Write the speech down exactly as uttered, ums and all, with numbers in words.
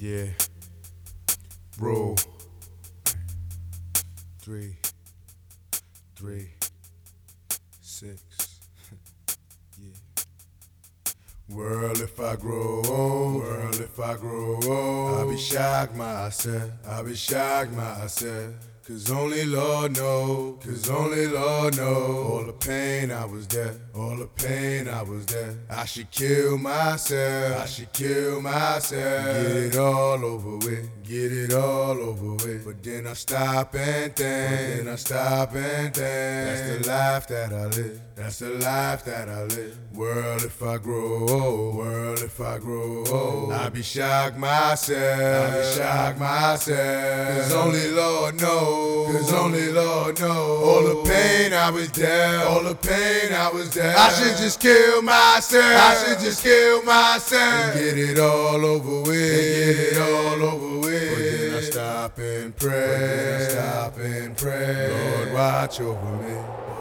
Yeah. Roll. Three. Three. Six. Yeah. World, if I grow old, world, if I grow old, I'll be shocked myself, I'll be shocked myself. Cause only Lord knows, cause only Lord knows all the pain I was there, all the pain I was there. I should kill myself, I should kill myself. Get it all over with, get it all over with. But then I stop and think, then I stop and think. That's the life that I live, that's the life that I live. World, if I grow old, world, if I grow old, I be shocked myself, I be shocked myself. Cause only Lord knows. Cause only Lord knows all the pain I was there, all the pain I was there. I should just kill myself, I should just kill myself and get it all over with, and get it all over with. But then I stop and pray, but then I stop and pray. Lord, watch over me.